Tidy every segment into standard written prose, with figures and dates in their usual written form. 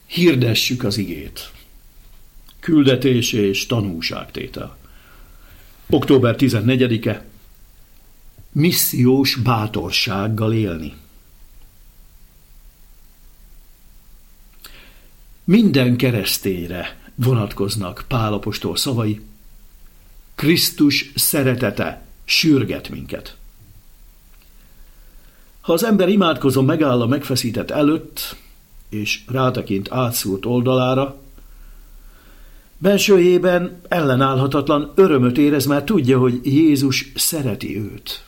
Hirdessük az igét. Küldetés és tanúságtétel. Október 14-e. Missziós bátorsággal élni. Minden keresztényre vonatkoznak Pál apostol szavai. Krisztus szeretete sürget minket. Ha az ember imádkozó megáll a megfeszített előtt, és rátekint átszúrt oldalára, belsőjében ellenállhatatlan örömöt érez, mert tudja, hogy Jézus szereti őt.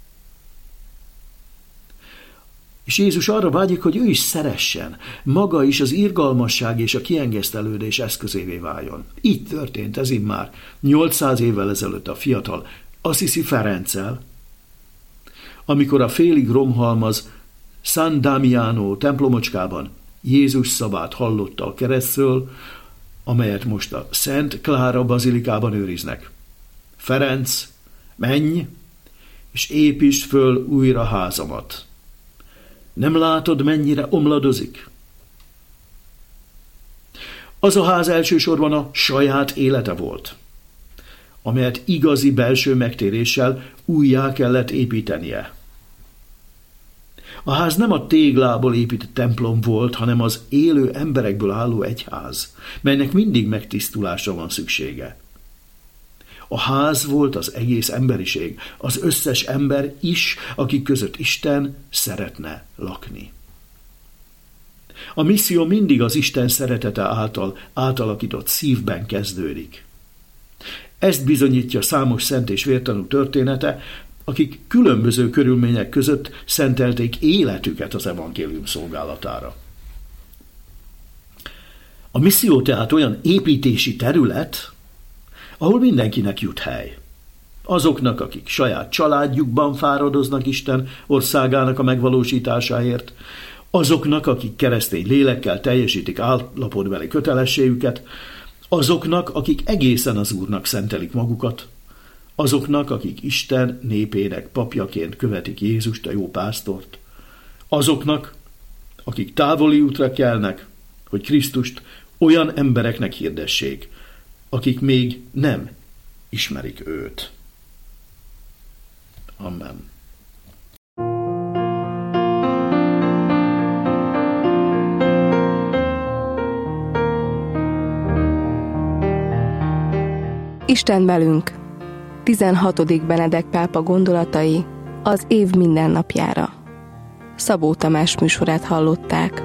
És Jézus arra vágyik, hogy ő is szeressen, maga is az irgalmasság és a kiengesztelődés eszközévé váljon. Így történt ez immár 800 évvel ezelőtt a fiatal Assisi Ferenccel, amikor a félig romhalmaz San Damiano templomocskában Jézus szavát hallotta a keresztről, amelyet most a Szent Klára bazilikában őriznek. Ferenc, menj, és építsd föl újra házamat. Nem látod, mennyire omladozik? Az a ház elsősorban a saját élete volt, amelyet igazi belső megtéréssel újjá kellett építenie. A ház nem a téglából épített templom volt, hanem az élő emberekből álló egyház, melynek mindig megtisztulásra van szüksége. A ház volt az egész emberiség, az összes ember is, akik között Isten szeretne lakni. A misszió mindig az Isten szeretete által átalakított szívben kezdődik. Ezt bizonyítja számos szent és vértanú története, akik különböző körülmények között szentelték életüket az evangélium szolgálatára. A misszió tehát olyan építési terület, ahol mindenkinek jut hely. Azoknak, akik saját családjukban fáradoznak Isten országának a megvalósításáért, azoknak, akik keresztény lélekkel teljesítik állapotbeli kötelességüket, azoknak, akik egészen az Úrnak szentelik magukat, azoknak, akik Isten népének papjaként követik Jézust, a jó pásztort, azoknak, akik távoli útra kelnek, hogy Krisztust olyan embereknek hirdessék, akik még nem ismerik őt. Amen. Isten velünk. 16. Benedek pápa gondolatai az év mindennapjára. Szabó Tamás műsorát hallották.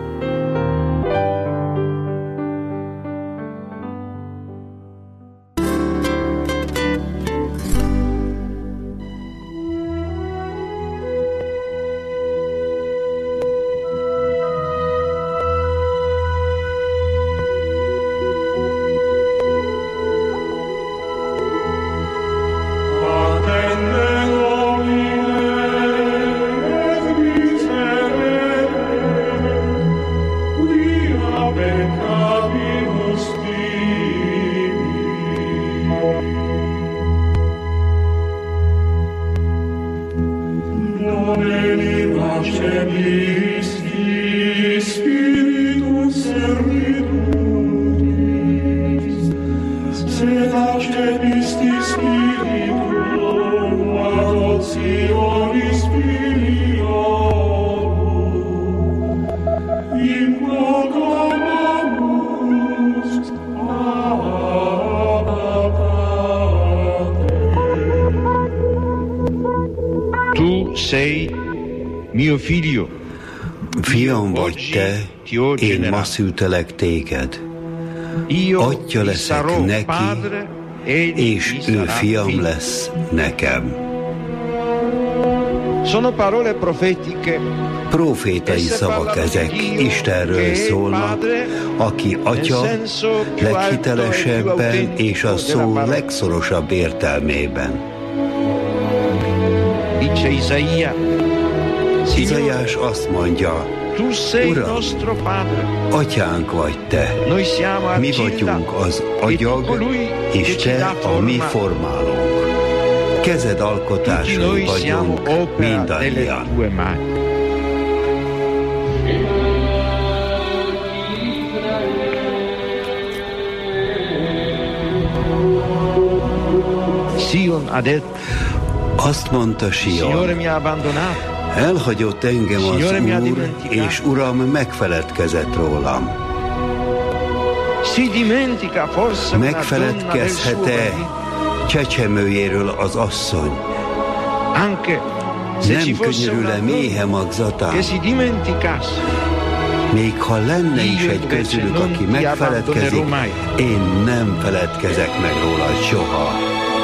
Fiam vagy te, én ma szültelek téged. Atya leszek neki, és ő fiam lesz nekem. Profétai szavak ezek, Istenről szólnak, aki Atya leghitelesebben és a szó legszorosabb értelmében. Izaiás azt mondja, Uram, Atyánk vagy te, mi vagyunk az agyag, és te a mi formálónk. Kezed alkotásai vagyunk mindannyian. Azt mondta Sion, elhagyott engem az Úr, és Uram megfeledkezett rólam. Megfeledkezhet-e csecsemőjéről az asszony? Nem könyörül-e méhe magzatán? Még ha lenne is egy közülük, aki megfeledkezik, én nem feledkezek meg róla soha.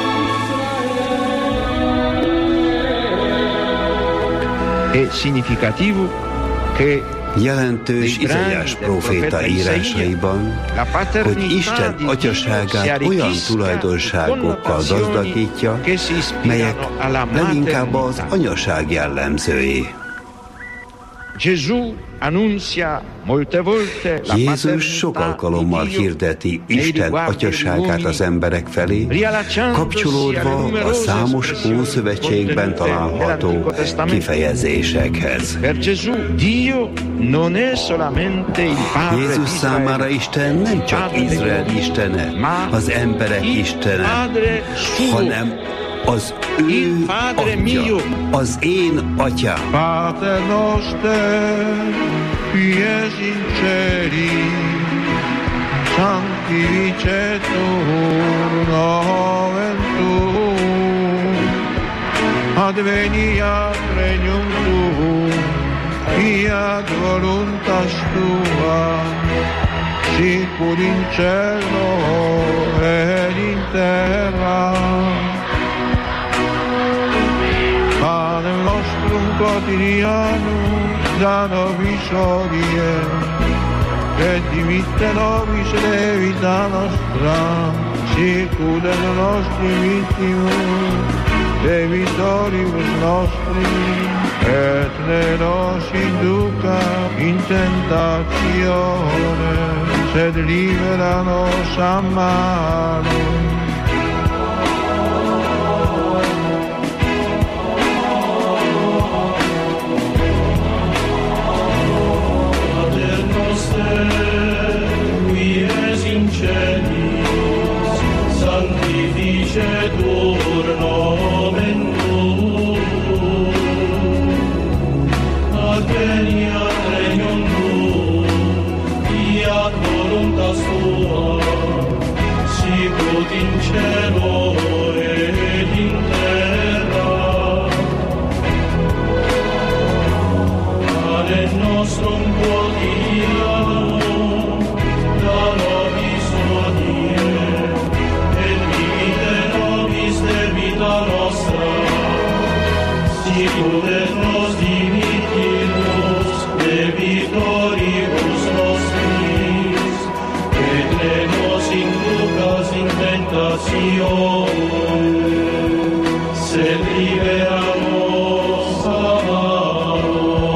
Jelentős Izaiás próféta írásaiban, hogy Isten atyaságát olyan tulajdonságokkal gazdagítja, melyek leginkább az anyaság jellemzői. Jézus sok alkalommal hirdeti Isten atyaságát az emberek felé, kapcsolódva a számos Ószövetségben található kifejezésekhez. Jézus számára Isten nem csak Izrael istene, az emberek istene, hanem az ő atya, az én atyám. Pater noster, qui es in celi, sanctificetur nomen tuum, adveniat regnum tuum, fiat voluntas tua, sicut in cielo et in terra. Panem nostrum quotidianum da nobis hodie, et dimitte nobis debita nostra, sicut et nostri vittimus debitoribus nostri, et ne nos induca in tentatione, sed libera nos a malo. Sanctificetur nomen tuum, adveniat regnum tuum, fiat voluntas tua, sicut in cielo et in terra. Panem nostrum quotidianum da nobis hodie, debita nostra, sicut et nos dimittimus debitoribus nostris, et ne nos inducas in tentatione, sed libera nos a malo.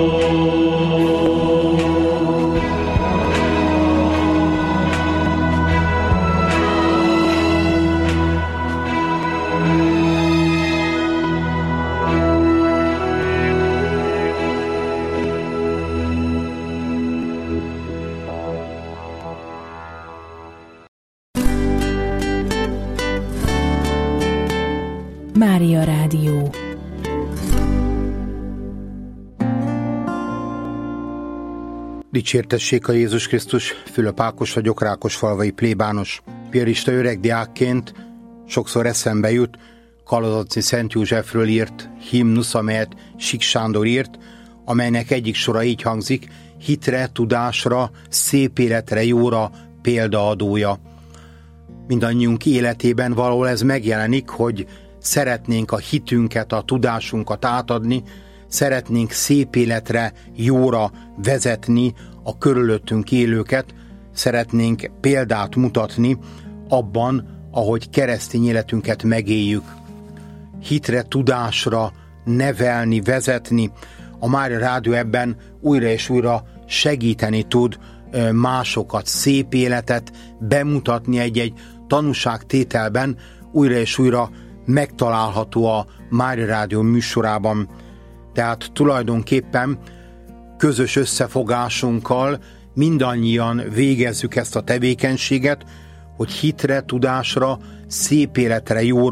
Mária Rádió. Dicsértessék a Jézus Krisztus, Fülöp Ákos vagyok, Rákosfalvai plébános. Piarista öreg diákként sokszor eszembe jut Kalazatci Szent Józsefről írt himnusz, amelyet Sik Sándor írt, amelynek egyik sora így hangzik: hitre, tudásra, szép életre, jóra példaadója. Mindannyiunk életében valahol ez megjelenik, hogy szeretnénk a hitünket, a tudásunkat átadni, szeretnénk szép életre, jóra vezetni a körülöttünk élőket, szeretnénk példát mutatni abban, ahogy keresztény életünket megéljük. Hitre, tudásra nevelni, vezetni. A Mária Rádió ebben újra és újra segíteni tud másokat, szép életet bemutatni egy-egy tanúságtételben, újra és újra megtalálható a Mária Rádió műsorában. Tehát tulajdonképpen közös összefogásunkkal mindannyian végezzük ezt a tevékenységet, hogy hitre, tudásra, szép életre, jóra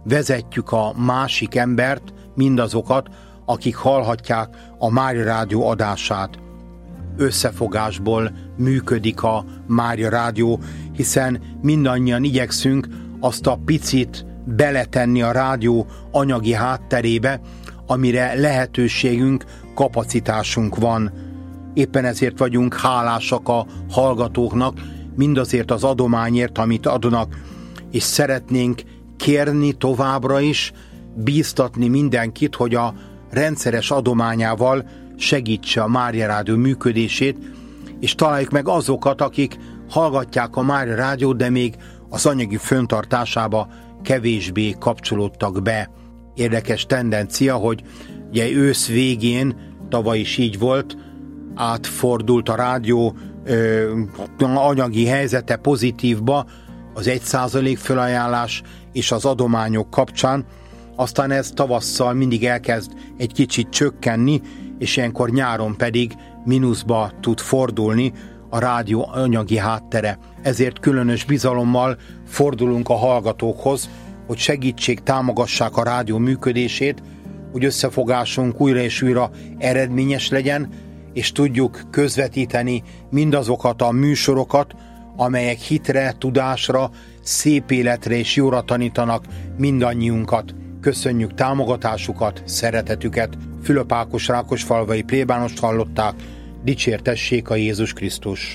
vezetjük a másik embert, mindazokat, akik hallhatják a Mária Rádió adását. Összefogásból működik a Mária Rádió, hiszen mindannyian igyekszünk azt a picit beletenni a rádió anyagi hátterébe, amire lehetőségünk, kapacitásunk van. Éppen ezért vagyunk hálásak a hallgatóknak, mindazért az adományért, amit adnak, és szeretnénk kérni továbbra is, bíztatni mindenkit, hogy a rendszeres adományával segítse a Mária Rádió működését, és találjuk meg azokat, akik hallgatják a Mária Rádiót, de még az anyagi fenntartásába kevésbé kapcsolódtak be. Érdekes tendencia, hogy ugye ősz végén, tavaly is így volt, átfordult a rádió anyagi helyzete pozitívba az 1% felajánlás és az adományok kapcsán, aztán ez tavasszal mindig elkezd egy kicsit csökkenni, és ilyenkor nyáron pedig mínuszba tud fordulni a rádió anyagi háttere. Ezért különös bizalommal fordulunk a hallgatókhoz, hogy segítsék, támogassák a rádió működését, hogy összefogásunk újra és újra eredményes legyen, és tudjuk közvetíteni mindazokat a műsorokat, amelyek hitre, tudásra, szép életre és jóra tanítanak mindannyiunkat. Köszönjük támogatásukat, szeretetüket. Fülöp Ákos rákosfalvai plébánost hallották. Dicsértessék a Jézus Krisztus!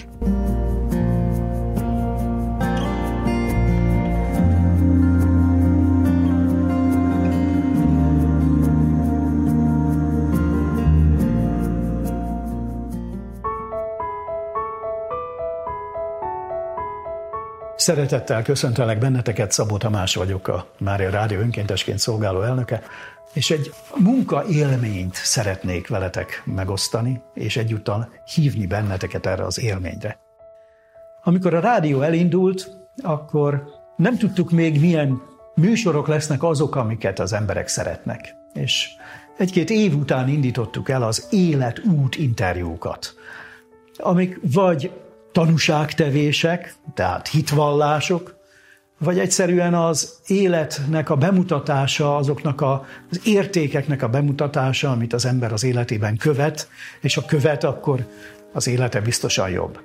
Szeretettel köszöntelek benneteket, Szabó Tamás vagyok, a Mária Rádió önkéntesként szolgáló elnöke, és egy munkaélményt szeretnék veletek megosztani, és egyúttal hívni benneteket erre az élményre. Amikor a rádió elindult, akkor nem tudtuk még, milyen műsorok lesznek azok, amiket az emberek szeretnek. És 1-2 év után indítottuk el az életút interjúkat, amik vagy tanúságtevések, tehát hitvallások, vagy egyszerűen az életnek a bemutatása, azoknak az értékeknek a bemutatása, amit az ember az életében követ, és ha követ, akkor az élete biztosan jobb.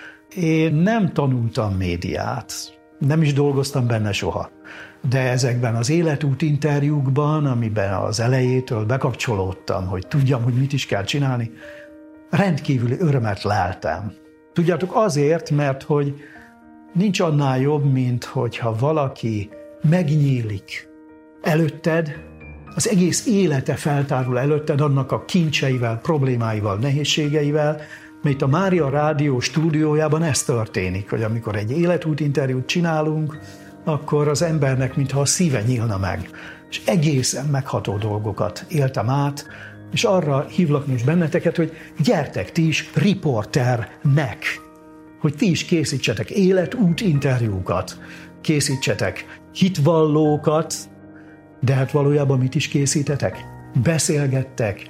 Én nem tanultam médiát, nem is dolgoztam benne soha, de ezekben az életút interjúkban, amiben az elejétől bekapcsolódtam, hogy tudjam, hogy mit is kell csinálni, rendkívüli örömet leltem. Tudjátok, azért, mert hogy nincs annál jobb, mint hogyha valaki megnyílik előtted, az egész élete feltárul előtted, annak a kincseivel, problémáival, nehézségeivel, mert a Mária Rádió stúdiójában ez történik, hogy amikor egy életút interjút csinálunk, akkor az embernek mintha a szíve nyílna meg. És egészen megható dolgokat éltem át, és arra hívlak most benneteket, hogy gyertek ti is riporternek, hogy ti is készítsetek életút interjúkat, készítsetek hitvallókat, de hát valójában mit is készítetek? Beszélgettek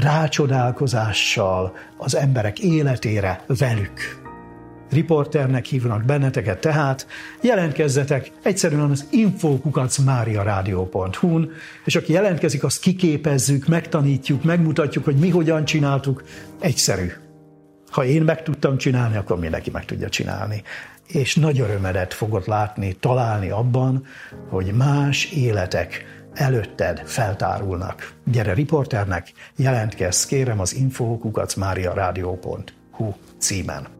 rácsodálkozással az emberek életére velük. Riporternek hívnak benneteket, tehát jelentkezzetek egyszerűen az info@mariaradio.hu-n, és aki jelentkezik, azt kiképezzük, megtanítjuk, megmutatjuk, hogy mi hogyan csináltuk. Egyszerű. Ha én meg tudtam csinálni, akkor mindenki meg tudja csinálni. És nagy örömedet fogod látni, találni abban, hogy más életek előtted feltárulnak. Gyere riporternek, jelentkezz, kérem az info@mariaradio.hu címen.